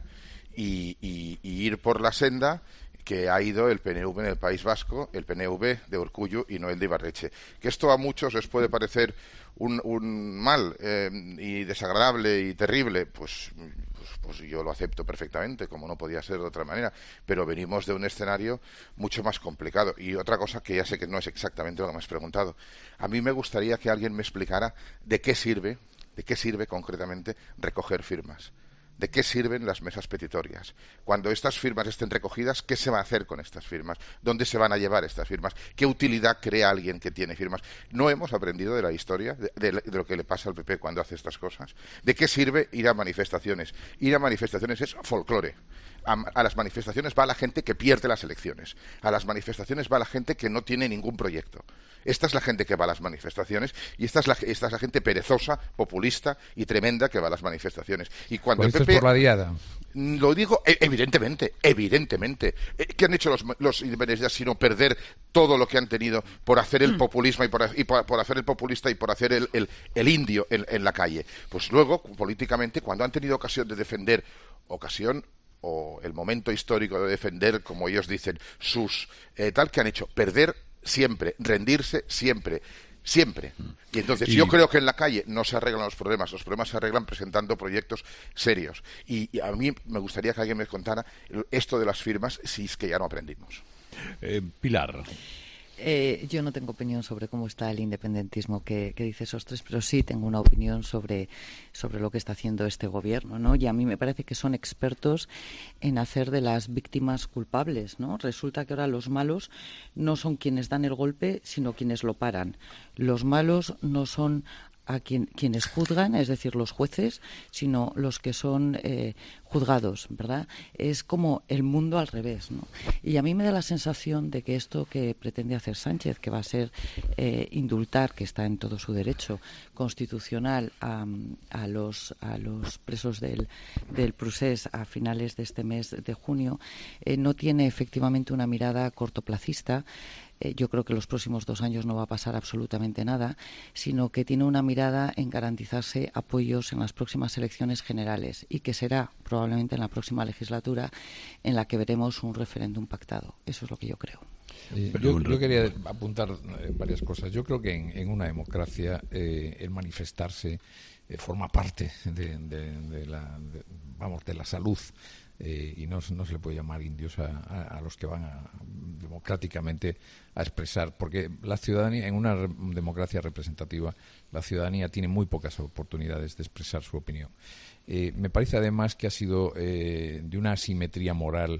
y, y, y ir por la senda que ha ido el P N V en el País Vasco, el P N V de Urkullu y no el de Ibarretxe. Que esto a muchos les puede parecer un, un mal eh, y desagradable y terrible, pues, pues, pues yo lo acepto perfectamente, como no podía ser de otra manera, pero venimos de un escenario mucho más complicado. Y otra cosa que ya sé que no es exactamente lo que me has preguntado, a mí me gustaría que alguien me explicara de qué sirve, de qué sirve concretamente recoger firmas. ¿De qué sirven las mesas petitorias? Cuando estas firmas estén recogidas, ¿qué se va a hacer con estas firmas? ¿Dónde se van a llevar estas firmas? ¿Qué utilidad crea alguien que tiene firmas? ¿No hemos aprendido de la historia, de, de, de lo que le pasa al P P cuando hace estas cosas? ¿De qué sirve ir a manifestaciones? Ir a manifestaciones es folclore. A, a las manifestaciones va la gente que pierde las elecciones. A las manifestaciones va la gente que no tiene ningún proyecto. Esta es la gente que va a las manifestaciones y esta es la, esta es la gente perezosa, populista y tremenda que va a las manifestaciones. Y cuando pues el esto P P, es por la diada. Lo digo evidentemente, evidentemente. ¿Qué han hecho los, los independentistas sino perder todo lo que han tenido por hacer el populismo y por, y por, por hacer el populista y por hacer el, el, el indio en, en la calle? Pues luego, políticamente, cuando han tenido ocasión de defender, ocasión o el momento histórico de defender, como ellos dicen, sus eh, tal que han hecho, perder siempre, rendirse siempre, siempre. Y entonces y... yo creo que en la calle no se arreglan los problemas, los problemas se arreglan presentando proyectos serios. Y, y a mí me gustaría que alguien me contara esto de las firmas, si es que ya no aprendimos. Eh, Pilar. Eh, yo no tengo opinión sobre cómo está el independentismo que, que dice Sostres, pero sí tengo una opinión sobre, sobre lo que está haciendo este gobierno, ¿no? Y a mí me parece que son expertos en hacer de las víctimas culpables, ¿no? Resulta que ahora los malos no son quienes dan el golpe, sino quienes lo paran. Los malos no son a quien, quienes juzgan, es decir, los jueces, sino los que son eh, juzgados, ¿verdad? Es como el mundo al revés, ¿no? Y a mí me da la sensación de que esto que pretende hacer Sánchez, que va a ser eh, indultar, que está en todo su derecho constitucional, a, a los a los presos del, del Procés a finales de este mes de junio, eh, no tiene efectivamente una mirada cortoplacista. Eh, yo creo que los próximos dos años no va a pasar absolutamente nada, sino que tiene una mirada en garantizarse apoyos en las próximas elecciones generales y que será probablemente en la próxima legislatura en la que veremos un referéndum pactado. Eso es lo que yo creo. Eh, yo, yo quería apuntar eh, varias cosas. Yo creo que en, en una democracia eh, el manifestarse eh, forma parte de, de, de la de, vamos de la salud. Eh, y no, no se le puede llamar indios a, a, a los que van a, democráticamente a expresar, porque la ciudadanía, en una re, democracia representativa, la ciudadanía tiene muy pocas oportunidades de expresar su opinión. Eh, me parece además que ha sido eh, de una asimetría moral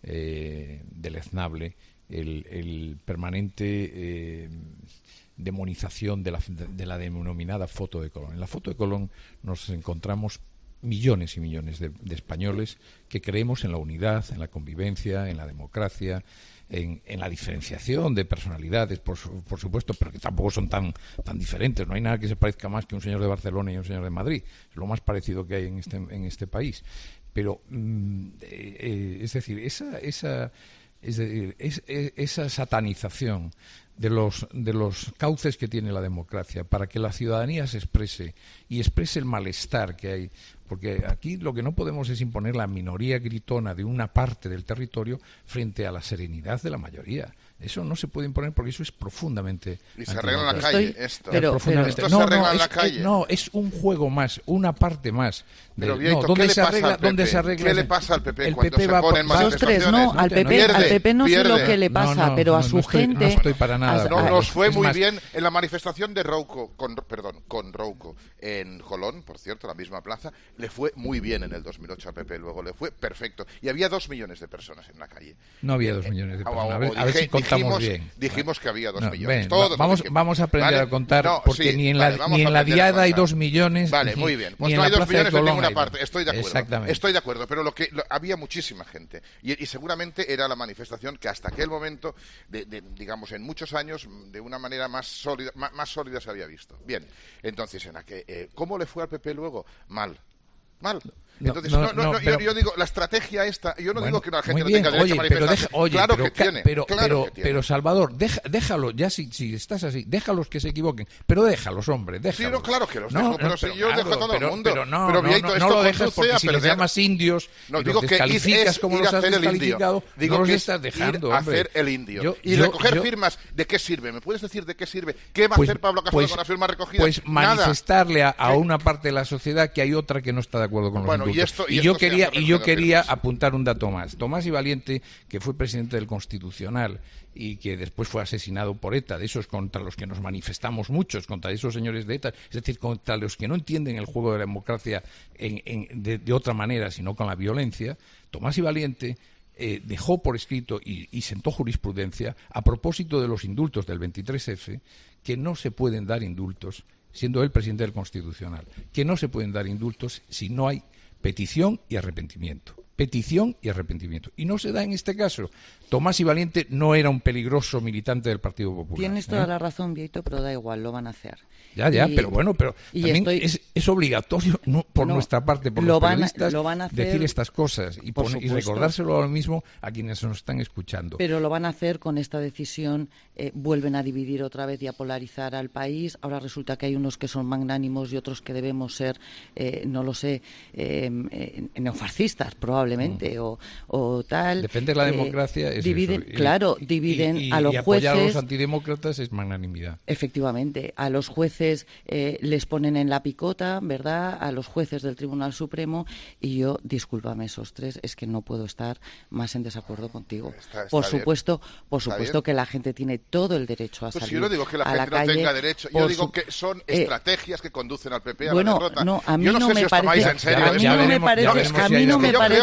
eh, deleznable el, el permanente eh, demonización de la, de la denominada foto de Colón. En la foto de Colón nos encontramos millones y millones de, de españoles que creemos en la unidad, en la convivencia, en la democracia, en, en la diferenciación de personalidades, por, su, por supuesto, pero que tampoco son tan, tan diferentes. No hay nada que se parezca más que un señor de Barcelona y un señor de Madrid. Es lo más parecido que hay en este, en este país. Pero, mm, eh, eh, es decir, esa, esa, es decir, es, es, esa satanización de los de los cauces que tiene la democracia para que la ciudadanía se exprese y exprese el malestar que hay, porque aquí lo que no podemos es imponer la minoría gritona de una parte del territorio frente a la serenidad de la mayoría. Eso no se puede imponer porque eso es profundamente y se arregla en la calle. Estoy, esto pero, pero esto no, se arregla no, en la es, calle. No, es un juego más, una parte más. De, pero Vieito, no, ¿dónde, ¿qué se le arregla, pasa al P P? ¿dónde se arregla? ¿Qué le pasa al P P el cuando P P se va pone en manifestaciones? Dos, tres, no, al P P, pierde, al P P no pierde. sé lo que le pasa, no, no, pero a no, su no estoy, gente... No estoy para nada. No, nos fue es muy más, bien en la manifestación de Rouco, con, perdón, con Rouco en Jolón, por cierto, la misma plaza, le fue muy bien en el dos mil ocho al P P, luego le fue perfecto. Y había dos millones de personas en la calle. No había dos millones de personas. A ver, o, o, a ver dije, si contamos dijimos, bien. Dijimos que había dos no, millones. Ven, Todos vamos, vamos a aprender ¿vale? a contar, no, porque sí, ni en vale, la, ni en la diada hay dos millones. Vale, ni, muy bien. Pues ni no en hay la dos Plaza millones de en Colón ninguna hay. parte. Estoy de acuerdo. Exactamente. Estoy de acuerdo, pero lo que lo, había muchísima gente. Y, y seguramente era la manifestación que hasta aquel momento, de, de, digamos, en muchos años, de una manera más sólida, más, más sólida se había visto. Bien, entonces, en aquel, eh, ¿cómo le fue al P P luego? Mal. Mal. Entonces, no, no, no, no pero, yo, yo digo, la estrategia esta, yo no bueno, digo que la gente no bien, tenga derecho oye, a manifestarse, deja, oye, claro pero, que tiene, pero, claro pero, que tiene. Pero Salvador, deja, déjalo, ya si, si estás así, déjalos que se equivoquen, pero déjalos, hombre, déjalos. Sí, no, claro que los no, dejo, pero no, si pero yo claro, dejo a todo pero, el mundo, pero no, pero no, Vieito, no, esto no lo dejas porque si perder... les llamas indios no, y digo los que descalificas es como ir los a has hacer el descalificado, indio. Digo no los que estás dejando, ir a hacer el indio. Yo, y yo, recoger yo, firmas, ¿de qué sirve? ¿Me puedes decir de qué sirve? ¿Qué va a pues, hacer Pablo Casado pues, con las firmas recogidas? Pues manifestarle a, a una parte de la sociedad que hay otra que no está de acuerdo con los bueno, indultos. Y, esto, y, y esto yo quería y yo quería firmas. apuntar un dato más. Tomás y Valiente, que fue presidente del Constitucional y que después fue asesinado por ETA, de esos contra los que nos manifestamos muchos, contra esos señores de ETA, es decir, contra los que no entienden el juego de la democracia en, en, de, de otra manera, sino con la violencia. Tomás y Valiente eh, dejó por escrito y, y sentó jurisprudencia a propósito de los indultos del veintitrés efe, que no se pueden dar indultos, siendo él presidente del Constitucional, que no se pueden dar indultos si no hay petición y arrepentimiento. Petición y arrepentimiento. Y no se da en este caso. Tomás y Valiente no era un peligroso militante del Partido Popular. Tienes toda ¿eh? la razón, Vieito, pero da igual, lo van a hacer. Ya, ya, y, pero bueno, pero también estoy... es, es obligatorio no, por no, nuestra parte, por lo los van periodistas, a, lo van a hacer, decir estas cosas y, por pon, y recordárselo ahora mismo a quienes nos están escuchando. Pero lo van a hacer con esta decisión, eh, vuelven a dividir otra vez y a polarizar al país. Ahora resulta que hay unos que son magnánimos y otros que debemos ser, eh, no lo sé, eh, eh, neofascistas probablemente, mm. o, o tal. Defender la eh, democracia es dividen, eso. Y, claro, dividen y, y, a los y jueces. apoyar a los antidemócratas es magnanimidad. Efectivamente, a los jueces eh, les ponen en la picota, ¿verdad? A los jueces del Tribunal Supremo, y yo, discúlpame, esos tres, es que no puedo estar más en desacuerdo contigo. Está, está por bien. supuesto, por Está supuesto bien. que la gente tiene todo el derecho a pues salir yo no digo que la a gente la no calle. tenga derecho, yo digo su... que son eh, estrategias que conducen al P P a bueno, la derrota. No, a mí yo no, no sé me si os parece, tomáis en serio. A mí no me parece, a mí no me parece,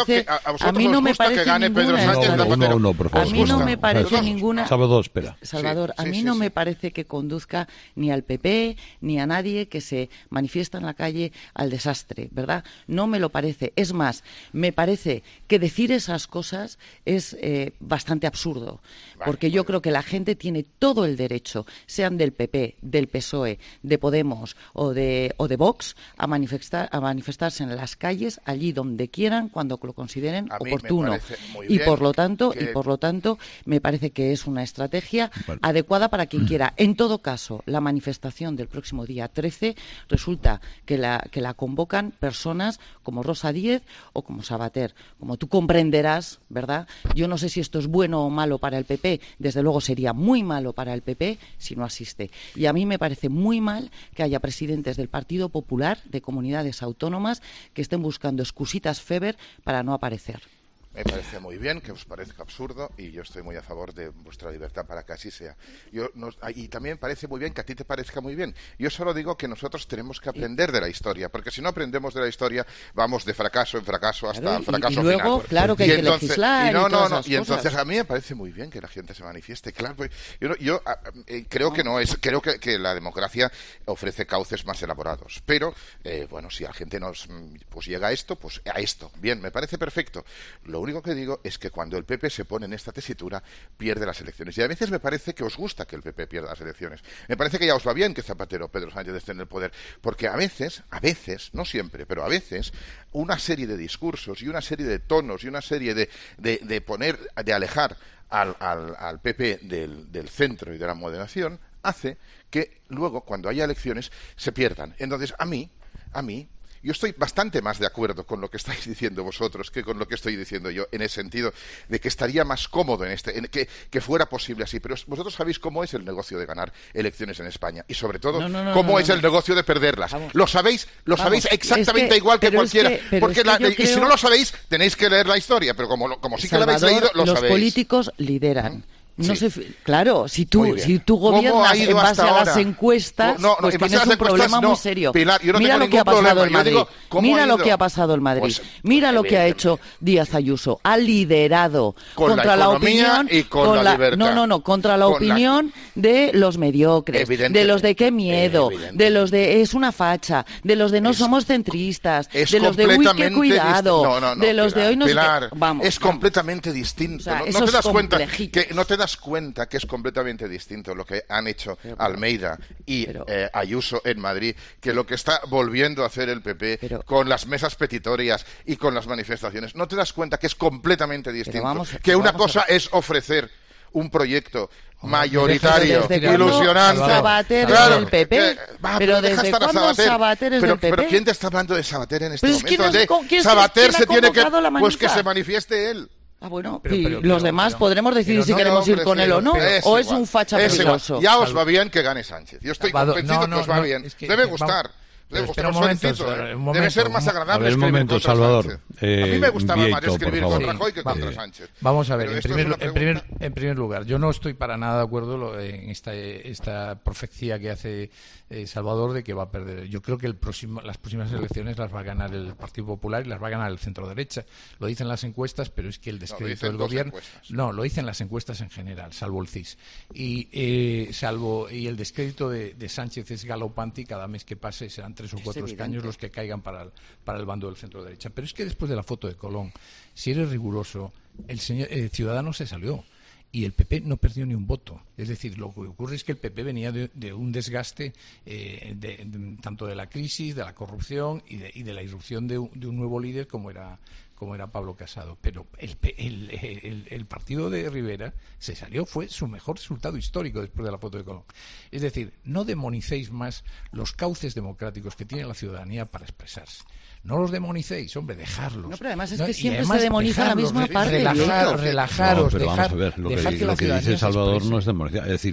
parece, que a, a, a mí no me parece que gane Pedro ninguna Sánchez estrategia. Zapatero. No, no, por favor. A mí no no, me parece no. ninguna... Salvador, espera. Salvador, Sí, a mí sí, no sí, me sí. parece que conduzca ni al P P ni a nadie que se manifiesta en la calle al desastre, ¿verdad? No me lo parece. Es más, me parece que decir esas cosas es eh, bastante absurdo, porque yo creo que la gente tiene todo el derecho, sean del P P, del P S O E, de Podemos o de, o de Vox, a, manifestar, a manifestarse en las calles, allí donde quieran, cuando lo consideren A mí me oportuno. parece muy Y bien por lo tanto, que- y por lo tanto, me parece que es una estrategia Bueno. adecuada para quien quiera. En todo caso, la manifestación del próximo día trece resulta que la, que la convocan personas como Rosa Díez o como Sabater. Como tú comprenderás, ¿verdad? Yo no sé si esto es bueno o malo para el P P. Desde luego sería muy malo para el P P si no asiste. Y a mí me parece muy mal que haya presidentes del Partido Popular de comunidades autónomas que estén buscando excusitas Feber para no aparecer. Me parece muy bien que os parezca absurdo y yo estoy muy a favor de vuestra libertad para que así sea. Yo nos, y también parece muy bien que a ti te parezca muy bien. Yo solo digo que nosotros tenemos que aprender de la historia, porque si no aprendemos de la historia vamos de fracaso en fracaso hasta Claro, el y- fracaso y luego, final. claro que y hay que entonces, legislar y no, y no, todas no. esas Y entonces cosas. a mí me parece muy bien que la gente se manifieste. Claro, pues, yo, no- yo a- eh, creo que no es, creo que, que la democracia ofrece cauces más elaborados. Pero eh, bueno, si a la gente nos pues llega a esto, pues a esto. Bien, me parece perfecto. Lo único que digo es que cuando el P P se pone en esta tesitura, pierde las elecciones. Y a veces me parece que os gusta que el P P pierda las elecciones. Me parece que ya os va bien que Zapatero o Pedro Sánchez estén en el poder. Porque a veces, a veces, no siempre, pero a veces, una serie de discursos y una serie de tonos y una serie de, de, de poner, de alejar al, al, al P P del, del centro y de la moderación, hace que luego, cuando haya elecciones, se pierdan. Entonces, a mí, a mí, yo estoy bastante más de acuerdo con lo que estáis diciendo vosotros que con lo que estoy diciendo yo, en el sentido de que estaría más cómodo en este, en que, que fuera posible así. Pero vosotros sabéis cómo es el negocio de ganar elecciones en España y sobre todo No, no, no, cómo no, es no. el negocio de perderlas. Vamos. Lo sabéis, lo Vamos, sabéis exactamente es que- igual que pero es cualquiera, que- pero porque es que la- yo y si creo- no lo sabéis tenéis que leer la historia, pero como lo- como sí que la habéis Salvador, leído, lo los sabéis. políticos lideran. No Sí. se, claro, si tú, Muy bien. si tú ¿Cómo ha gobiernas ido en base hasta a las ahora? encuestas, No, no, pues en base tienes a las un encuestas, problema no. muy serio. Pilar, yo no Mira tengo lo que ha ningún pasado problema. en Yo Madrid. digo, ¿cómo Mira ha lo ido? que ha pasado en Madrid. Pues, Mira lo que ha evidentemente. hecho Díaz Ayuso. Ha liderado Con la contra la, economía opinión y con la libertad. no, no, no, contra la Con la- opinión de los mediocres, Evidente- de los de qué miedo, evidente. de los de es una facha, de los de no Es- somos centristas, Es de los de uy, qué completamente cuidado, disti- no, no, no, de los Pilar, de hoy no sé Pilar, qué. Vamos, es vamos. completamente distinto. O sea, no, no esos te das cuenta complejitos. que no te das cuenta que es completamente distinto lo que han hecho Almeida y eh, Ayuso en Madrid que lo que está volviendo a hacer el P P con las mesas petitorias y con las manifestaciones. No te das cuenta que es completamente distinto. vamos- que pero una vamos a cosa es ofrecer un proyecto mayoritario, ¿Desde cuándo ilusionante. Sabater es Claro, del P P? que- va, Pero deja ¿desde estar a cuándo Sabater es pero, del P P? pero ¿quién te está hablando de Sabater en este Pero es momento? ¿quién es- De- con- quién- Sabater quién ha se tiene que... convocado la Pues que manifa? se manifieste él. Ah, bueno, Pero- y pero- los pero- demás pero- podremos decidir pero si no, queremos no, ir con él o no, es o es igual, un facha es igual. peligroso. Ya os va bien que gane Sánchez. Yo estoy Salvador, convencido no, que no, os va no, bien. es que- Debe vamos- gustar. pero Debe espera gustar. un Os momento, felicito, un ¿eh? momento, Debe ser más un- agradable A ver, un escribir momento, contra Salvador. Sánchez. Eh, A mí me gustaba más Vieito, por escribir favor. contra Rajoy que contra Sí. Sánchez. Vamos a ver, Pero en esto es primer, una en, primer, en primer lugar, yo no estoy para nada de acuerdo lo- en esta, esta profecía que hace eh, Salvador de que va a perder. Yo creo que el próximo, las próximas elecciones las va a ganar el Partido Popular y las va a ganar el centro derecha. Lo dicen las encuestas, pero es que el descrédito dicen del dos gobierno... encuestas. No, lo dicen las encuestas en general, salvo el C I S. Y, eh, salvo, y el descrédito de, de Sánchez es galopante y cada mes que pase serán tres o cuatro evidente. escaños los que caigan para el, para el bando del centro derecha. Pero es que después de la foto de Colón, si eres riguroso, el señor eh, Ciudadanos se salió y el P P no perdió ni un voto. Es decir, lo que ocurre es que el P P venía de, de un desgaste eh, de, de, tanto de la crisis, de la corrupción y de, y de la irrupción de un, de un nuevo líder como era como era Pablo Casado. Pero el, el, el, el partido de Rivera se salió, fue su mejor resultado histórico después de la foto de Colón. Es decir, no demonicéis más los cauces democráticos que tiene la ciudadanía para expresarse. No los demonicéis, hombre, dejarlos. No, pero además es No, que y siempre además se demoniza la dejarlos, misma re- parte, relajar- Vieito. relajaros, No, pero dejar, vamos a ver, lo que, dejar que lo la que ciudadanía dice se Salvador exprese. no es democracia. Es decir,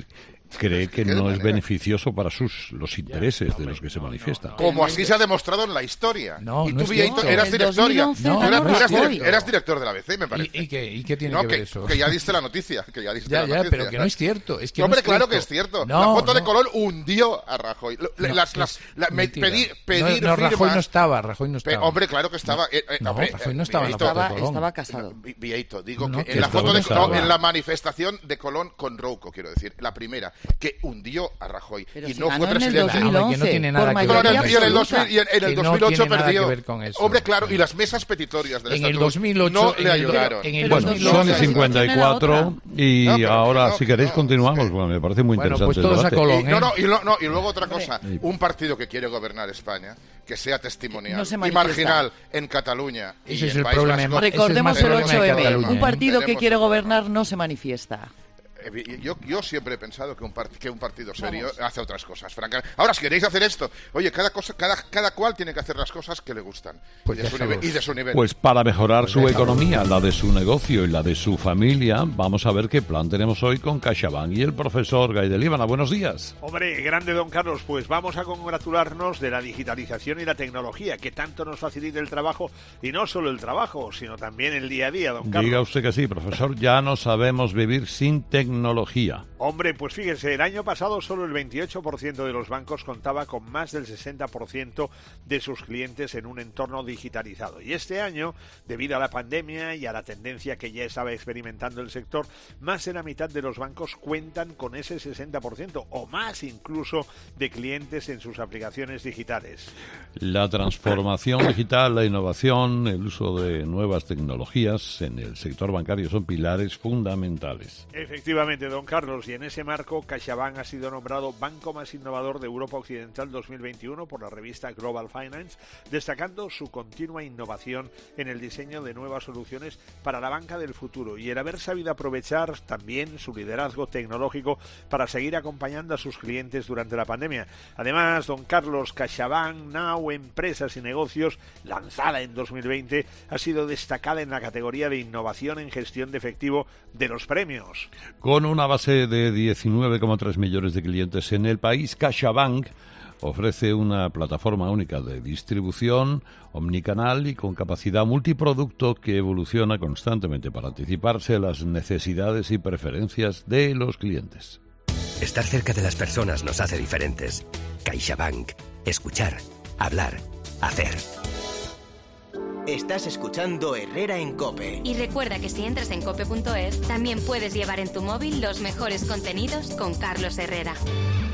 cree que no es beneficioso para sus los intereses de los que se manifiestan. Como así se ha demostrado en la historia. No, y no tú, es Vieito, cierto. eras directoria. No, tú eras, no tú eras, es direct- cierto. eras director de la A B C, me parece. ¿Y, y, qué, ¿Y qué tiene no, que ver que, eso? que ya diste la noticia. Que ya diste ya, la ya, noticia. pero que no es cierto. Es que no, hombre, no es claro cierto. que es cierto. No, la foto no. de Colón hundió a Rajoy. No, las, que las, es la, me, mentira. pedir pedir no, no, firmas. Rajoy no estaba, Rajoy no Pe- estaba. hombre, claro que estaba. Eh, eh, No, hombre, Rajoy no eh, estaba en la Vieito, foto de Colón. Estaba casado. Vi- Vieito, digo No, que que en la estaba foto de casado. no, en la manifestación de Colón con Rouco, quiero decir, la primera, que hundió a Rajoy Pero y si no ganó fue en el presidente. dos mil once, que no tiene nada por que Pero ver en el, con y en el, eso. dos mil, y en, en el Que no dos mil ocho tiene nada perdió. que ver con eso. Hombre, claro, y las mesas petitorias del En el estatuto dos mil ocho, no en le el- ayudaron. en el Bueno, dos mil ocho son tiene cincuenta y cuatro y No, pero ahora, que no, si que queréis, no, continuamos. es que- Bueno, me parece muy Bueno, interesante pues el todos a debate. Colón, Y, ¿eh? no, no, y, lo- no, y luego otra cosa, un partido que quiere gobernar España, que sea testimonial No se y manifiesta. marginal en Cataluña y Ese es en el País problema. Vasco. Ese es Recordemos más el problema de ocho eme. Cataluña, Un ¿eh? partido que Tenemos- quiere gobernar no se manifiesta. Eh, Yo, yo siempre he pensado que un, part- que un partido serio hace otras cosas, francamente. Ahora, si queréis hacer esto, oye, cada cosa, cada, cada cual tiene que hacer las cosas que le gustan Pues y, de su déjalos. nivel, y de su nivel. Pues para mejorar Pues su déjalo. economía, la de su negocio y la de su familia, vamos a ver qué plan tenemos hoy con CaixaBank y el profesor Gay de Líbana. Buenos días. Hombre, grande don Carlos, pues vamos a congratularnos de la digitalización y la tecnología que tanto nos facilita el trabajo, y no solo el trabajo, sino también el día a día, don Carlos. Diga usted que sí, profesor, ya no sabemos vivir sin tecnología. Hombre, pues fíjese, el año pasado solo el veintiocho por ciento de los bancos contaba con más del sesenta por ciento de sus clientes en un entorno digitalizado. Y este año, debido a la pandemia y a la tendencia que ya estaba experimentando el sector, más de la mitad de los bancos cuentan con ese sesenta por ciento o más incluso de clientes en sus aplicaciones digitales. La transformación digital, la innovación, el uso de nuevas tecnologías en el sector bancario son pilares fundamentales. Efectivamente, don Carlos, y en ese marco CaixaBank ha sido nombrado Banco más innovador de Europa Occidental dos mil veintiuno por la revista Global Finance, destacando su continua innovación en el diseño de nuevas soluciones para la banca del futuro y el haber sabido aprovechar también su liderazgo tecnológico para seguir acompañando a sus clientes durante la pandemia. Además, don Carlos, CaixaBank Now Empresas y Negocios, lanzada en dos mil veinte, ha sido destacada en la categoría de innovación en gestión de efectivo de los premios. Con una base de diecinueve coma tres millones de clientes en el país, CaixaBank ofrece una plataforma única de distribución omnicanal y con capacidad multiproducto que evoluciona constantemente para anticiparse a las necesidades y preferencias de los clientes. Estar cerca de las personas nos hace diferentes. CaixaBank. Escuchar, hablar, hacer. Estás escuchando Herrera en COPE. Y recuerda que si entras en cope punto es, también puedes llevar en tu móvil los mejores contenidos con Carlos Herrera.